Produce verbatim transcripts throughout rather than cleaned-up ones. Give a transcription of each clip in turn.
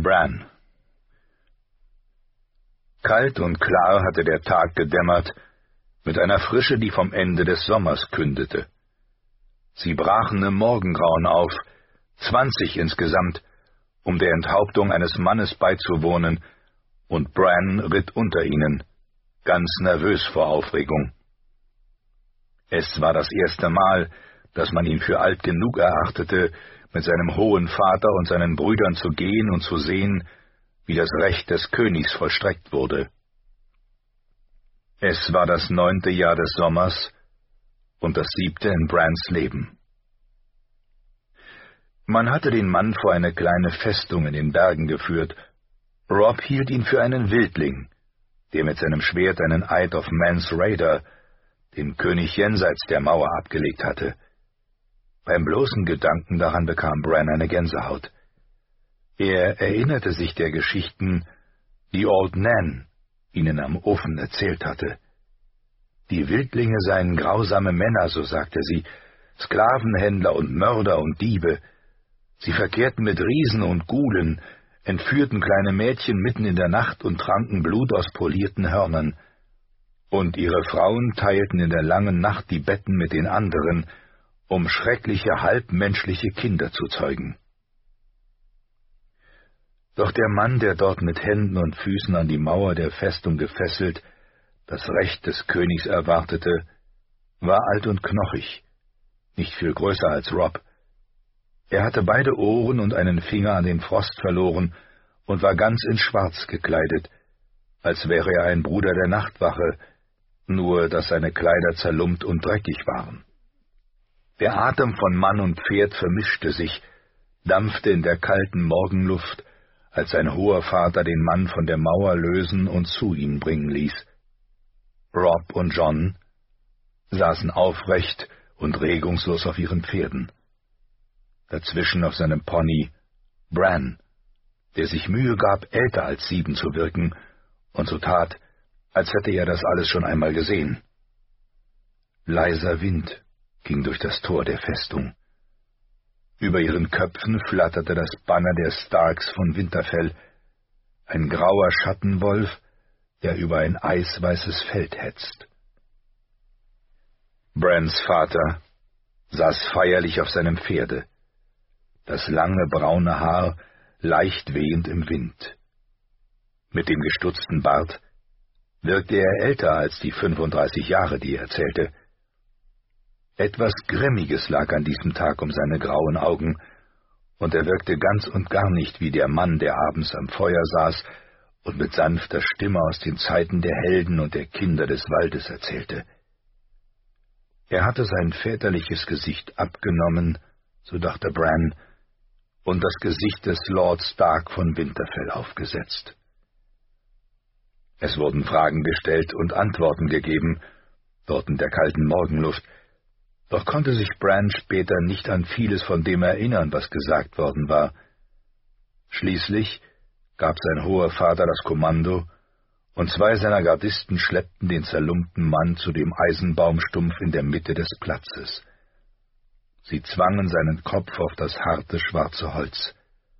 Bran. Kalt und klar hatte der Tag gedämmert, mit einer Frische, die vom Ende des Sommers kündete. Sie brachen im Morgengrauen auf, zwanzig insgesamt, um der Enthauptung eines Mannes beizuwohnen, und Bran ritt unter ihnen, ganz nervös vor Aufregung. Es war das erste Mal, dass man ihn für alt genug erachtete, mit seinem hohen Vater und seinen Brüdern zu gehen und zu sehen, wie das Recht des Königs vollstreckt wurde. Es war das neunte Jahr des Sommers und das siebte in Brans Leben. Man hatte den Mann vor eine kleine Festung in den Bergen geführt. Robb hielt ihn für einen Wildling, der mit seinem Schwert einen Eid auf Mance Rayder, den König jenseits der Mauer, abgelegt hatte. Beim bloßen Gedanken daran bekam Bran eine Gänsehaut. Er erinnerte sich der Geschichten, die Old Nan ihnen am Ofen erzählt hatte. Die Wildlinge seien grausame Männer, so sagte sie, Sklavenhändler und Mörder und Diebe. Sie verkehrten mit Riesen und Gulen, entführten kleine Mädchen mitten in der Nacht und tranken Blut aus polierten Hörnern. Und ihre Frauen teilten in der langen Nacht die Betten mit den anderen, um schreckliche halbmenschliche Kinder zu zeugen. Doch der Mann, der dort mit Händen und Füßen an die Mauer der Festung gefesselt das Recht des Königs erwartete, war alt und knochig, nicht viel größer als Robb. Er hatte beide Ohren und einen Finger an den Frost verloren und war ganz in Schwarz gekleidet, als wäre er ein Bruder der Nachtwache, nur dass seine Kleider zerlumpt und dreckig waren. Der Atem von Mann und Pferd vermischte sich, dampfte in der kalten Morgenluft, als sein hoher Vater den Mann von der Mauer lösen und zu ihm bringen ließ. Robb und Jon saßen aufrecht und regungslos auf ihren Pferden. Dazwischen auf seinem Pony Bran, der sich Mühe gab, älter als sieben zu wirken, und so tat, als hätte er das alles schon einmal gesehen. Leiser Wind ging durch das Tor der Festung. Über ihren Köpfen flatterte das Banner der Starks von Winterfell, ein grauer Schattenwolf, der über ein eisweißes Feld hetzt. Brans Vater saß feierlich auf seinem Pferde, das lange braune Haar leicht wehend im Wind. Mit dem gestutzten Bart wirkte er älter als die fünfunddreißig Jahre, die er zählte. Etwas Grimmiges lag an diesem Tag um seine grauen Augen, und er wirkte ganz und gar nicht wie der Mann, der abends am Feuer saß und mit sanfter Stimme aus den Zeiten der Helden und der Kinder des Waldes erzählte. Er hatte sein väterliches Gesicht abgenommen, so dachte Bran, und das Gesicht des Lord Stark von Winterfell aufgesetzt. Es wurden Fragen gestellt und Antworten gegeben, dort in der kalten Morgenluft, doch konnte sich Bran später nicht an vieles von dem erinnern, was gesagt worden war. Schließlich gab sein hoher Vater das Kommando, und zwei seiner Gardisten schleppten den zerlumpten Mann zu dem Eisenbaumstumpf in der Mitte des Platzes. Sie zwangen seinen Kopf auf das harte, schwarze Holz.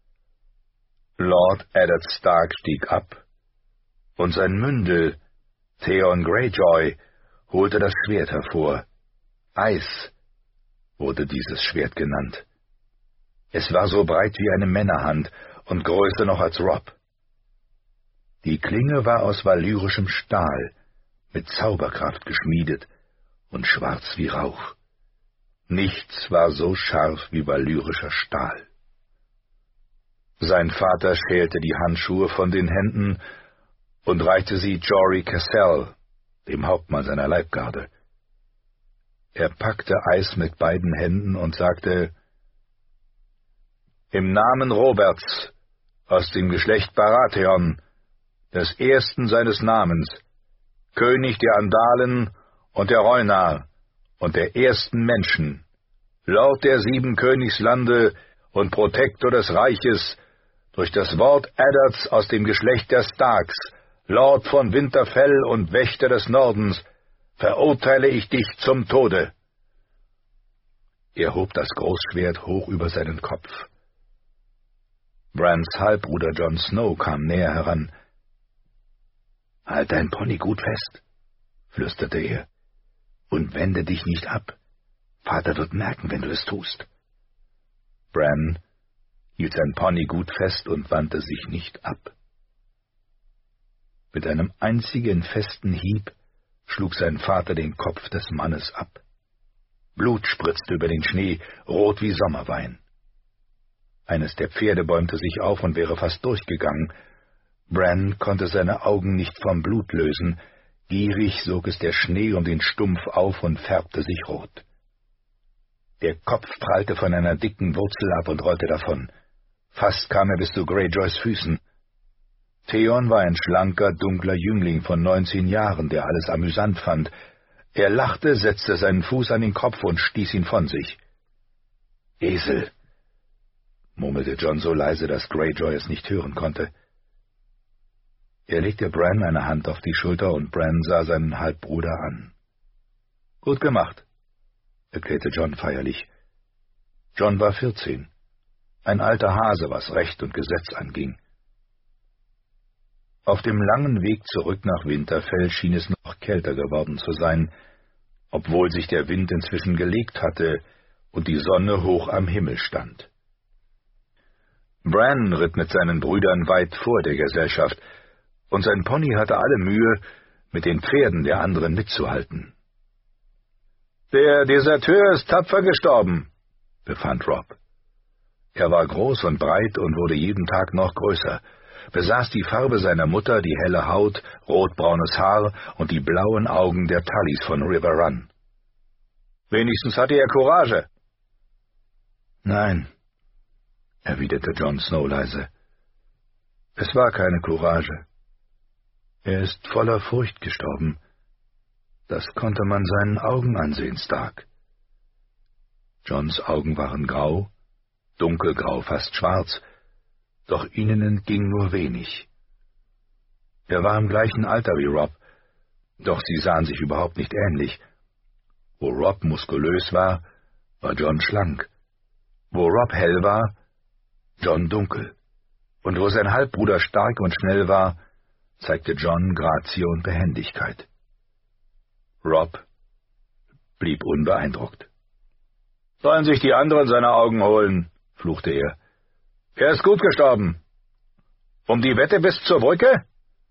Lord Eddard Stark stieg ab, und sein Mündel, Theon Greyjoy, holte das Schwert hervor. Eis wurde dieses Schwert genannt. Es war so breit wie eine Männerhand und größer noch als Robb. Die Klinge war aus valyrischem Stahl, mit Zauberkraft geschmiedet und schwarz wie Rauch. Nichts war so scharf wie valyrischer Stahl. Sein Vater schälte die Handschuhe von den Händen und reichte sie Jory Cassel, dem Hauptmann seiner Leibgarde. Er packte Eis mit beiden Händen und sagte: »Im Namen Roberts, aus dem Geschlecht Baratheon, des ersten seines Namens, König der Andalen und der Rhoynar und der ersten Menschen, Lord der sieben Königslande und Protektor des Reiches, durch das Wort Eddards aus dem Geschlecht der Starks, Lord von Winterfell und Wächter des Nordens, verurteile ich dich zum Tode.« Er hob das Großschwert hoch über seinen Kopf. Brans Halbbruder Jon Snow kam näher heran. »Halt dein Pony gut fest«, flüsterte er, »und wende dich nicht ab. Vater wird merken, wenn du es tust.« Bran hielt sein Pony gut fest und wandte sich nicht ab. Mit einem einzigen festen Hieb schlug sein Vater den Kopf des Mannes ab. Blut spritzte über den Schnee, rot wie Sommerwein. Eines der Pferde bäumte sich auf und wäre fast durchgegangen. Bran konnte seine Augen nicht vom Blut lösen. Gierig sog es der Schnee um den Stumpf auf und färbte sich rot. Der Kopf prallte von einer dicken Wurzel ab und rollte davon. Fast kam er bis zu Greyjoys Füßen. Theon war ein schlanker, dunkler Jüngling von neunzehn Jahren, der alles amüsant fand. Er lachte, setzte seinen Fuß an den Kopf und stieß ihn von sich. »Esel«, murmelte Jon so leise, dass Greyjoy es nicht hören konnte. Er legte Bran eine Hand auf die Schulter und Bran sah seinen Halbbruder an. »Gut gemacht«, erklärte Jon feierlich. Jon war vierzehn, ein alter Hase, was Recht und Gesetz anging. Auf dem langen Weg zurück nach Winterfell schien es noch kälter geworden zu sein, obwohl sich der Wind inzwischen gelegt hatte und die Sonne hoch am Himmel stand. Bran ritt mit seinen Brüdern weit vor der Gesellschaft, und sein Pony hatte alle Mühe, mit den Pferden der anderen mitzuhalten. »Der Deserteur ist tapfer gestorben«, befand Robb. Er war groß und breit und wurde jeden Tag noch größer, besaß die Farbe seiner Mutter, die helle Haut, rotbraunes Haar und die blauen Augen der Tullys von River Run. »Wenigstens hatte er Courage.« »Nein«, erwiderte Jon Snow leise. »Es war keine Courage. Er ist voller Furcht gestorben. Das konnte man seinen Augen ansehen, Stark.« Jons Augen waren grau, dunkelgrau, fast schwarz, doch ihnen entging nur wenig. Er war im gleichen Alter wie Robb, doch sie sahen sich überhaupt nicht ähnlich. Wo Robb muskulös war, war Jon schlank. Wo Robb hell war, Jon dunkel. Und wo sein Halbbruder stark und schnell war, zeigte Jon Grazie und Behendigkeit. Robb blieb unbeeindruckt. »Sollen sich die anderen seine Augen holen«, fluchte er. »Er ist gut gestorben. Um die Wette bis zur Brücke?«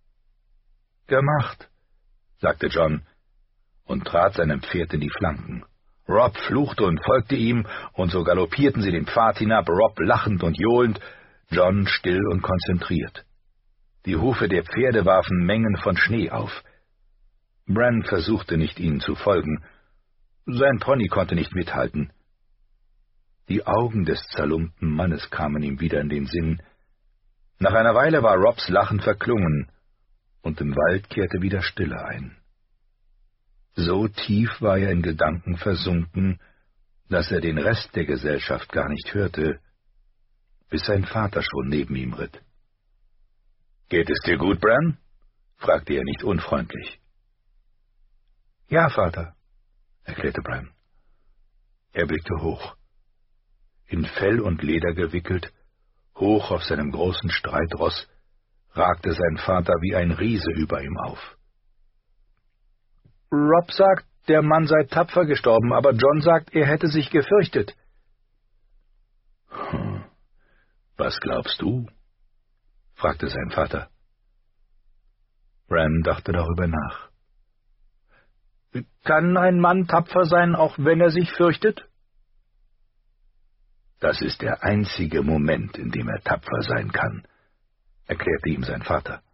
»Gemacht«, sagte Jon und trat seinem Pferd in die Flanken. Robb fluchte und folgte ihm, und so galoppierten sie den Pfad hinab, Robb lachend und johlend, Jon still und konzentriert. Die Hufe der Pferde warfen Mengen von Schnee auf. Bran versuchte nicht, ihnen zu folgen. Sein Pony konnte nicht mithalten. Die Augen des zerlumpten Mannes kamen ihm wieder in den Sinn. Nach einer Weile war Robbs Lachen verklungen, und im Wald kehrte wieder Stille ein. So tief war er in Gedanken versunken, dass er den Rest der Gesellschaft gar nicht hörte, bis sein Vater schon neben ihm ritt. »Geht es dir gut, Bran?« fragte er nicht unfreundlich. »Ja, Vater«, erklärte Bran. Er blickte hoch. In Fell und Leder gewickelt, hoch auf seinem großen Streitross, ragte sein Vater wie ein Riese über ihm auf. »Robb sagt, der Mann sei tapfer gestorben, aber Jon sagt, er hätte sich gefürchtet.« Hm, »Was glaubst du?« fragte sein Vater. Bran dachte darüber nach. »Kann ein Mann tapfer sein, auch wenn er sich fürchtet?« »Das ist der einzige Moment, in dem er tapfer sein kann«, erklärte ihm sein Vater.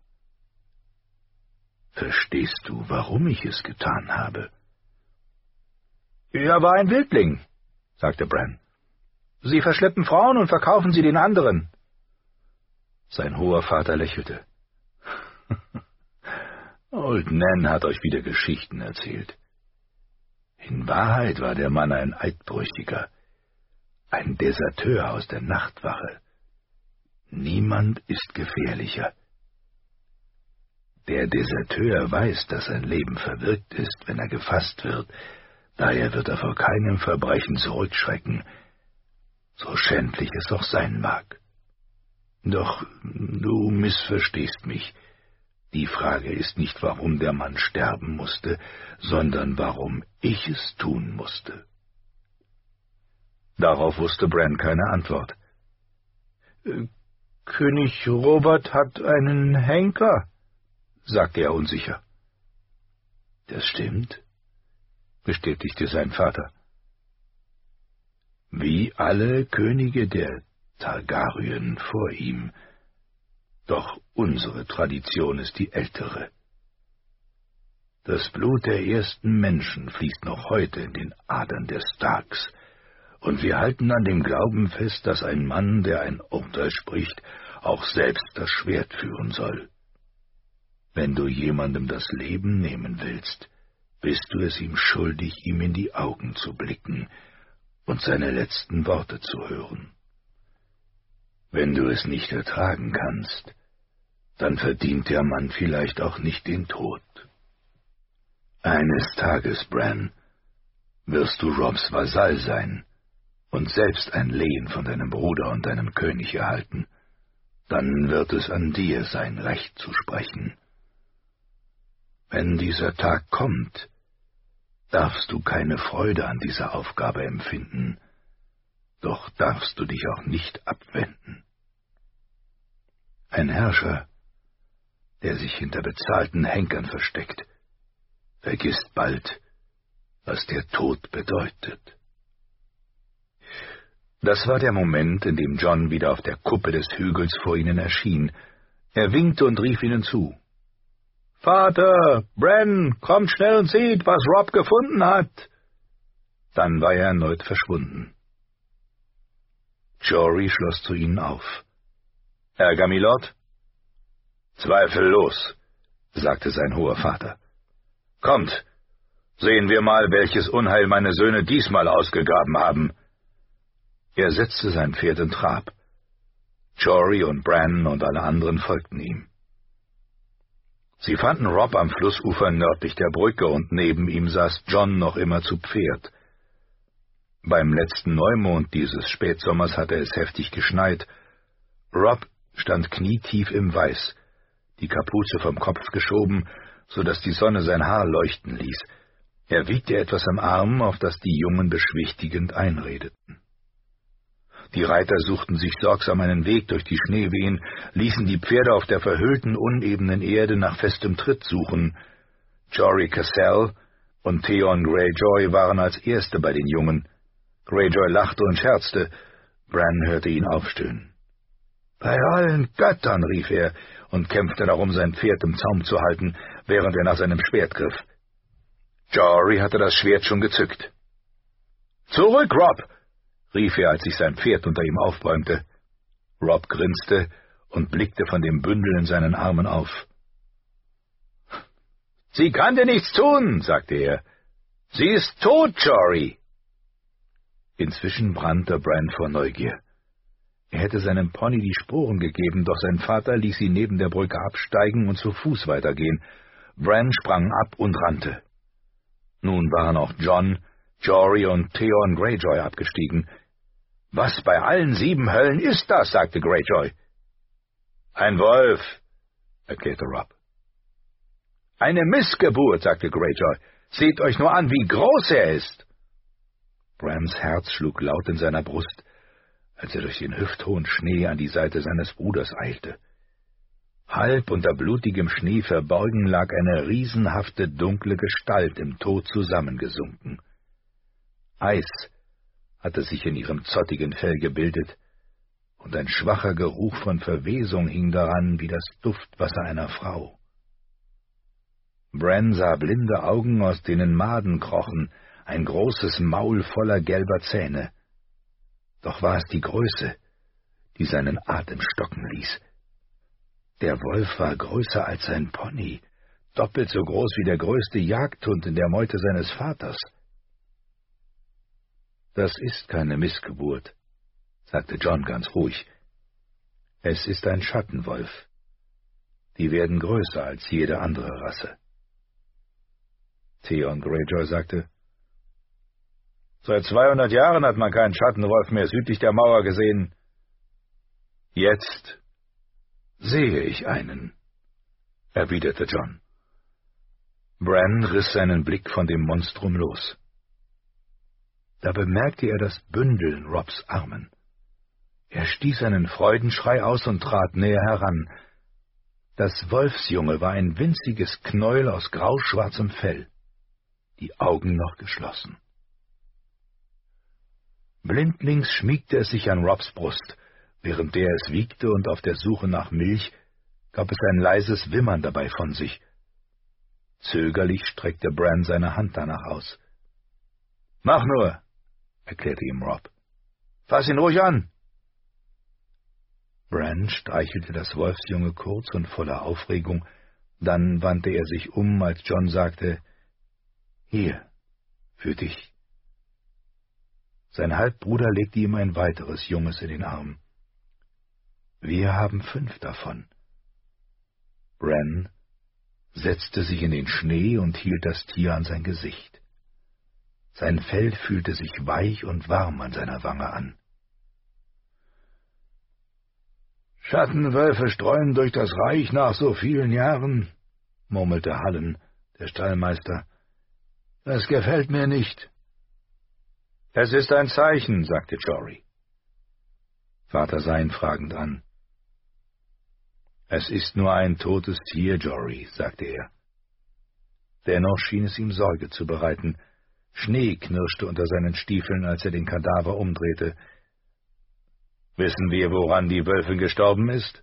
»Verstehst du, warum ich es getan habe?« »Er war ein Wildling«, sagte Bran. »Sie verschleppen Frauen und verkaufen sie den anderen.« Sein hoher Vater lächelte. »Old Nan hat euch wieder Geschichten erzählt. In Wahrheit war der Mann ein Eidbrüchiger, ein Deserteur aus der Nachtwache. Niemand ist gefährlicher. Der Deserteur weiß, dass sein Leben verwirkt ist, wenn er gefasst wird, daher wird er vor keinem Verbrechen zurückschrecken, so schändlich es auch sein mag. Doch du missverstehst mich. Die Frage ist nicht, warum der Mann sterben musste, sondern warum ich es tun musste. Darauf wusste Bran keine Antwort. »König Robert hat einen Henker«, sagte er unsicher. »Das stimmt«, bestätigte sein Vater. »Wie alle Könige der Targaryen vor ihm. Doch unsere Tradition ist die ältere. Das Blut der ersten Menschen fließt noch heute in den Adern der Starks, und wir halten an dem Glauben fest, dass ein Mann, der ein Urteil spricht, auch selbst das Schwert führen soll. Wenn du jemandem das Leben nehmen willst, bist du es ihm schuldig, ihm in die Augen zu blicken und seine letzten Worte zu hören. Wenn du es nicht ertragen kannst, dann verdient der Mann vielleicht auch nicht den Tod. Eines Tages, Bran, wirst du Robs Vasall sein und selbst ein Lehen von deinem Bruder und deinem König erhalten. Dann wird es an dir sein, Recht zu sprechen. Wenn dieser Tag kommt, darfst du keine Freude an dieser Aufgabe empfinden, doch darfst du dich auch nicht abwenden. Ein Herrscher, der sich hinter bezahlten Henkern versteckt, vergisst bald, was der Tod bedeutet. Das war der Moment, in dem Jon wieder auf der Kuppe des Hügels vor ihnen erschien. Er winkte und rief ihnen zu. »Vater, Bran, kommt schnell und seht, was Robb gefunden hat!« Dann war er erneut verschwunden. Jory schloss zu ihnen auf. »Ärger, Milord?« »Zweifellos«, sagte sein hoher Vater. »Kommt, sehen wir mal, welches Unheil meine Söhne diesmal ausgegraben haben.« Er setzte sein Pferd in Trab. Jory und Bran und alle anderen folgten ihm. Sie fanden Robb am Flussufer nördlich der Brücke, und neben ihm saß Jon noch immer zu Pferd. Beim letzten Neumond dieses Spätsommers hatte es heftig geschneit. Robb stand knietief im Weiß, die Kapuze vom Kopf geschoben, so dass die Sonne sein Haar leuchten ließ. Er wiegte etwas am Arm, auf das die Jungen beschwichtigend einredeten. Die Reiter suchten sich sorgsam einen Weg durch die Schneewehen, ließen die Pferde auf der verhüllten, unebenen Erde nach festem Tritt suchen. Jory Cassel und Theon Greyjoy waren als Erste bei den Jungen. Greyjoy lachte und scherzte. Bran hörte ihn aufstöhnen. »Bei allen Göttern«, rief er und kämpfte darum, sein Pferd im Zaum zu halten, während er nach seinem Schwert griff. Jory hatte das Schwert schon gezückt. »Zurück, Robb«, rief er, als sich sein Pferd unter ihm aufbäumte. Robb grinste und blickte von dem Bündel in seinen Armen auf. »Sie kann dir nichts tun«, sagte er. »Sie ist tot, Jory.« Inzwischen brannte Bran vor Neugier. Er hätte seinem Pony die Sporen gegeben, doch sein Vater ließ ihn neben der Brücke absteigen und zu Fuß weitergehen. Bran sprang ab und rannte. Nun waren auch Jon, Jory und Theon Greyjoy abgestiegen. »Was bei allen sieben Höllen ist das?« sagte Greyjoy. »Ein Wolf«, erklärte Robb. »Eine Missgeburt«, sagte Greyjoy. »Seht euch nur an, wie groß er ist!« Brans Herz schlug laut in seiner Brust, als er durch den hüfthohen Schnee an die Seite seines Bruders eilte. Halb unter blutigem Schnee verborgen lag eine riesenhafte, dunkle Gestalt im Tod zusammengesunken. Eis hatte sich in ihrem zottigen Fell gebildet, und ein schwacher Geruch von Verwesung hing daran wie das Duftwasser einer Frau. Bran sah blinde Augen, aus denen Maden krochen, ein großes Maul voller gelber Zähne. Doch war es die Größe, die seinen Atem stocken ließ. Der Wolf war größer als sein Pony, doppelt so groß wie der größte Jagdhund in der Meute seines Vaters. »Das ist keine Missgeburt«, sagte Jon ganz ruhig. »Es ist ein Schattenwolf. Die werden größer als jede andere Rasse.« Theon Greyjoy sagte, »Seit zweihundert Jahren hat man keinen Schattenwolf mehr südlich der Mauer gesehen.« »Jetzt »Sehe ich einen«, erwiderte John. Bran riss seinen Blick von dem Monstrum los. Da bemerkte er das Bündel in Robs Armen. Er stieß einen Freudenschrei aus und trat näher heran. Das Wolfsjunge war ein winziges Knäuel aus grauschwarzem Fell, die Augen noch geschlossen. Blindlings schmiegte es sich an Robs Brust. Während der es wiegte und auf der Suche nach Milch, gab es ein leises Wimmern dabei von sich. Zögerlich streckte Bran seine Hand danach aus. »Mach nur«, erklärte ihm Robb. »Fass ihn ruhig an!« Bran streichelte das Wolfsjunge kurz und voller Aufregung, dann wandte er sich um, als John sagte, »Hier, für dich.« Sein Halbbruder legte ihm ein weiteres Junges in den Arm. »Wir haben fünf davon.« Bran setzte sich in den Schnee und hielt das Tier an sein Gesicht. Sein Fell fühlte sich weich und warm an seiner Wange an. »Schattenwölfe streuen durch das Reich nach so vielen Jahren«, murmelte Hallen, der Stallmeister. »Das gefällt mir nicht.« »Es ist ein Zeichen«, sagte Jory. Vater sah ihn fragend an. »Es ist nur ein totes Tier, Jory«, sagte er. Dennoch schien es ihm Sorge zu bereiten. Schnee knirschte unter seinen Stiefeln, als er den Kadaver umdrehte. »Wissen wir, woran die Wölfin gestorben ist?«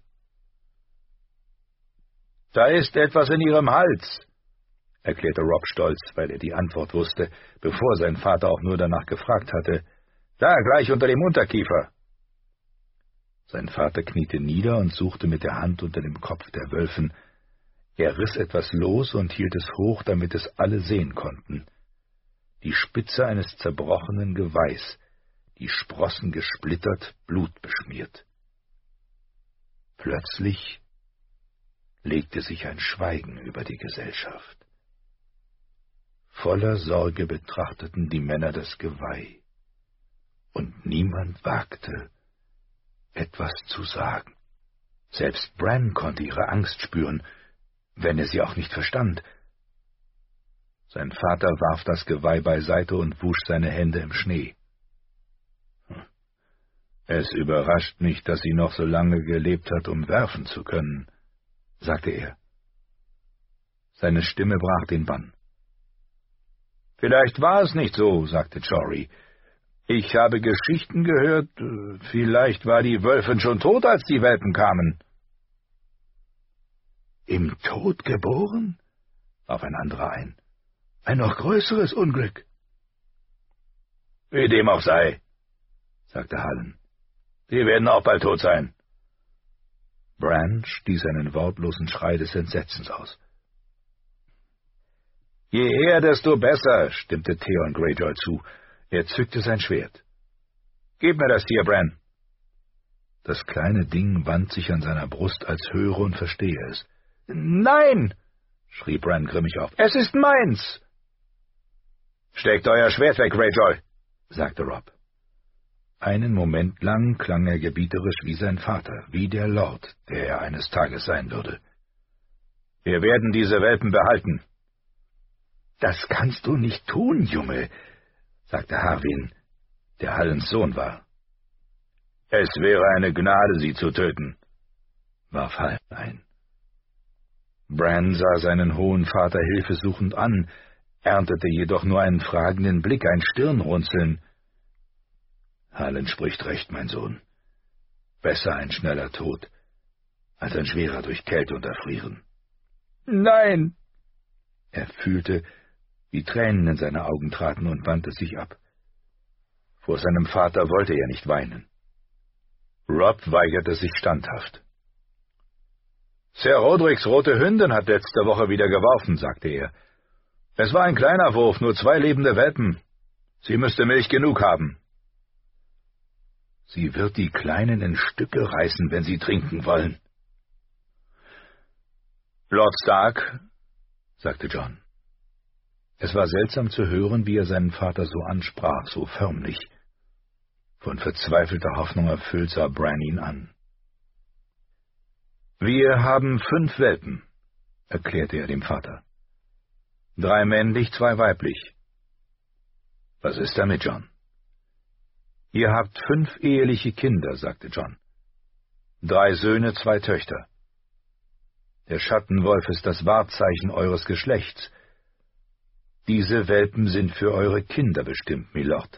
»Da ist etwas in ihrem Hals«, erklärte Robb stolz, weil er die Antwort wusste, bevor sein Vater auch nur danach gefragt hatte. »Da, gleich unter dem Unterkiefer.« Sein Vater kniete nieder und suchte mit der Hand unter dem Kopf der Wölfin. Er riss etwas los und hielt es hoch, damit es alle sehen konnten. Die Spitze eines zerbrochenen Geweihs, die Sprossen gesplittert, blutbeschmiert. Plötzlich legte sich ein Schweigen über die Gesellschaft. Voller Sorge betrachteten die Männer das Geweih, und niemand wagte, etwas zu sagen. Selbst Bran konnte ihre Angst spüren, wenn er sie auch nicht verstand. Sein Vater warf das Geweih beiseite und wusch seine Hände im Schnee. »Es überrascht mich, dass sie noch so lange gelebt hat, um werfen zu können«, sagte er. Seine Stimme brach den Bann. »Vielleicht war es nicht so«, sagte Jory. »Ich habe Geschichten gehört, vielleicht war die Wölfin schon tot, als die Welpen kamen.« »Im Tod geboren?« warf ein anderer ein. »Ein noch größeres Unglück.« »Wie dem auch sei«, sagte Hallen. »Die werden auch bald tot sein.« Bran stieß einen wortlosen Schrei des Entsetzens aus. »Je eher, desto besser«, stimmte Theon Greyjoy zu. Er zückte sein Schwert. »Gib mir das Tier, Bran.« Das kleine Ding wand sich an seiner Brust, als höre und verstehe es. »Nein«, schrie Bran grimmig auf, »es ist meins!« »Steckt euer Schwert weg, Greyjoy«, sagte Robb. Einen Moment lang klang er gebieterisch wie sein Vater, wie der Lord, der er eines Tages sein würde. »Wir werden diese Welpen behalten.« »Das kannst du nicht tun, Junge«, sagte Harwin, der Hallens Sohn war. »Es wäre eine Gnade, sie zu töten«, warf Hallen ein. Bran sah seinen hohen Vater hilfesuchend an, erntete jedoch nur einen fragenden Blick, ein Stirnrunzeln. »Hallen spricht recht, mein Sohn. Besser ein schneller Tod, als ein schwerer durch Kälte und Erfrieren.« »Nein!« Er fühlte, wie Tränen in seine Augen traten und wandte sich ab. Vor seinem Vater wollte er nicht weinen. Robb weigerte sich standhaft. »Sir Roderiks rote Hündin hat letzte Woche wieder geworfen«, sagte er. »Es war ein kleiner Wurf, nur zwei lebende Welpen. Sie müsste Milch genug haben.« »Sie wird die Kleinen in Stücke reißen, wenn sie trinken wollen.« »Lord Stark«, sagte John. Es war seltsam zu hören, wie er seinen Vater so ansprach, so förmlich. Von verzweifelter Hoffnung erfüllt sah Bran ihn an. »Wir haben fünf Welpen«, erklärte er dem Vater. »Drei männlich, zwei weiblich.« »Was ist damit, John?« »Ihr habt fünf eheliche Kinder«, sagte John. »Drei Söhne, zwei Töchter. Der Schattenwolf ist das Wahrzeichen eures Geschlechts. Diese Welpen sind für eure Kinder bestimmt, Milord.«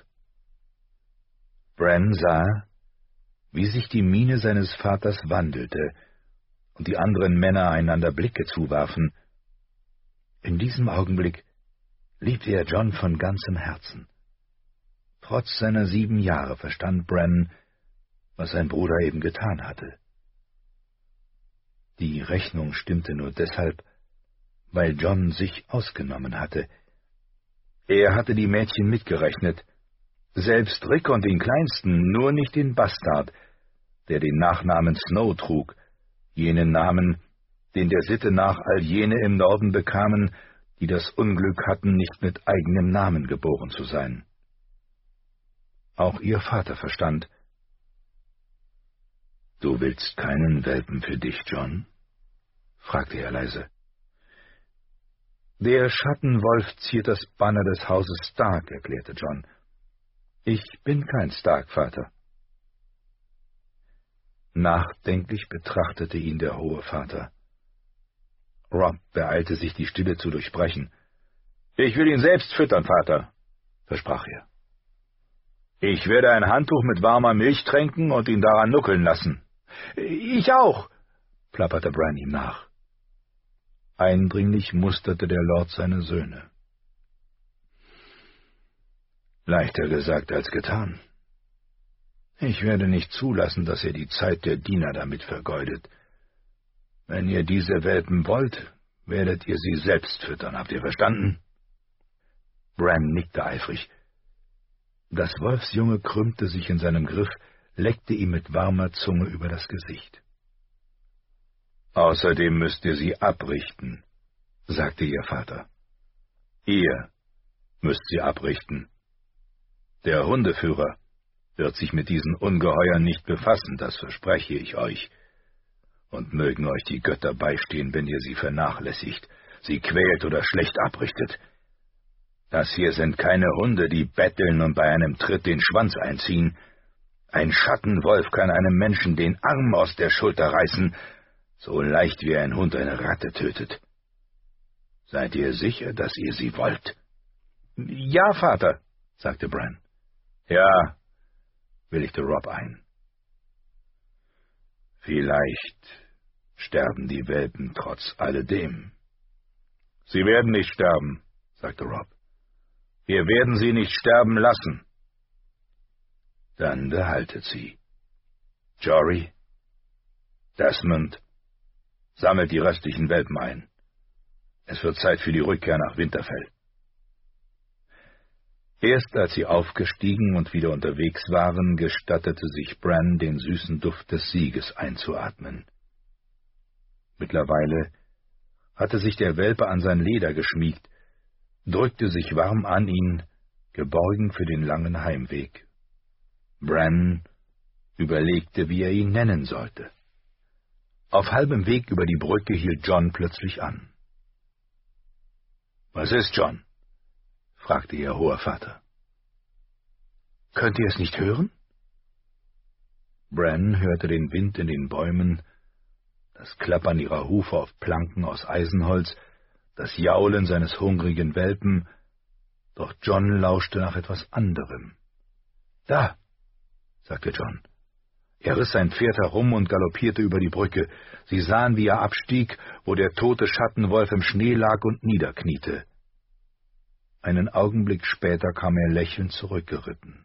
Bran sah, wie sich die Miene seines Vaters wandelte und die anderen Männer einander Blicke zuwarfen. In diesem Augenblick liebte er John von ganzem Herzen. Trotz seiner sieben Jahre verstand Bran, was sein Bruder eben getan hatte. Die Rechnung stimmte nur deshalb, weil John sich ausgenommen hatte. Er hatte die Mädchen mitgerechnet, selbst Rick und den Kleinsten, nur nicht den Bastard, der den Nachnamen Snow trug, jenen Namen, den der Sitte nach all jene im Norden bekamen, die das Unglück hatten, nicht mit eigenem Namen geboren zu sein. Auch ihr Vater verstand. »Du willst keinen Welpen für dich, John?« fragte er leise. »Der Schattenwolf ziert das Banner des Hauses Stark«, erklärte John. »Ich bin kein Stark, Vater.« Nachdenklich betrachtete ihn der hohe Vater. Robb beeilte sich, die Stille zu durchbrechen. »Ich will ihn selbst füttern, Vater«, versprach er. »Ich werde ein Handtuch mit warmer Milch tränken und ihn daran nuckeln lassen.« »Ich auch«, plapperte Bran ihm nach. Eindringlich musterte der Lord seine Söhne. »Leichter gesagt als getan. Ich werde nicht zulassen, dass ihr die Zeit der Diener damit vergeudet. Wenn ihr diese Welpen wollt, werdet ihr sie selbst füttern, habt ihr verstanden?« Bran nickte eifrig. Das Wolfsjunge krümmte sich in seinem Griff, leckte ihm mit warmer Zunge über das Gesicht. »Außerdem müsst ihr sie abrichten«, sagte ihr Vater. »Ihr müsst sie abrichten. Der Hundeführer wird sich mit diesen Ungeheuern nicht befassen, das verspreche ich euch. Und mögen euch die Götter beistehen, wenn ihr sie vernachlässigt, sie quält oder schlecht abrichtet. Das hier sind keine Hunde, die betteln und bei einem Tritt den Schwanz einziehen. Ein Schattenwolf kann einem Menschen den Arm aus der Schulter reißen, so leicht wie ein Hund eine Ratte tötet. Seid ihr sicher, dass ihr sie wollt?« »Ja, Vater«, sagte Bran. »Ja«, willigte Robb ein. »Vielleicht sterben die Welpen trotz alledem.« »Sie werden nicht sterben«, sagte Robb. »Wir werden sie nicht sterben lassen.« »Dann behaltet sie. Jory, Desmond, sammelt die restlichen Welpen ein. Es wird Zeit für die Rückkehr nach Winterfell.« Erst als sie aufgestiegen und wieder unterwegs waren, gestattete sich Bran, den süßen Duft des Sieges einzuatmen. Mittlerweile hatte sich der Welpe an sein Leder geschmiegt, drückte sich warm an ihn, geborgen für den langen Heimweg. Bran überlegte, wie er ihn nennen sollte. Auf halbem Weg über die Brücke hielt John plötzlich an. »Was ist, John?« fragte ihr hoher Vater. »Könnt ihr es nicht hören?« Bran hörte den Wind in den Bäumen, das Klappern ihrer Hufe auf Planken aus Eisenholz, das Jaulen seines hungrigen Welpen, doch John lauschte nach etwas anderem. »Da«, sagte John. Er riss sein Pferd herum und galoppierte über die Brücke. Sie sahen, wie er abstieg, wo der tote Schattenwolf im Schnee lag und niederkniete. Einen Augenblick später kam er lächelnd zurückgeritten.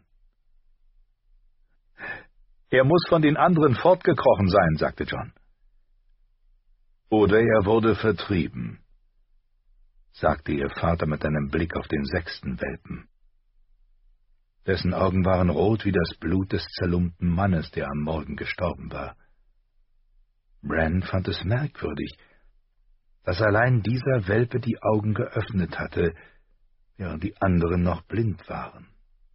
»Er muss von den anderen fortgekrochen sein«, sagte John. »Oder er wurde vertrieben«, sagte ihr Vater mit einem Blick auf den sechsten Welpen. Dessen Augen waren rot wie das Blut des zerlumpten Mannes, der am Morgen gestorben war. Bran fand es merkwürdig, dass allein dieser Welpe die Augen geöffnet hatte, während die anderen noch blind waren.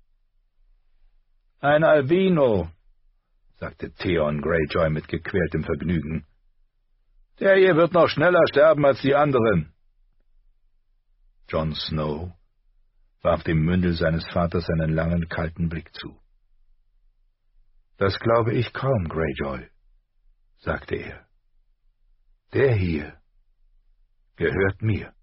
»Ein Albino«, sagte Theon Greyjoy mit gequältem Vergnügen. Der hier wird noch schneller sterben als die anderen. Jon Snow warf dem Mündel seines Vaters einen langen, kalten Blick zu. »Das glaube ich kaum, Greyjoy«, sagte er. »Der hier gehört mir.«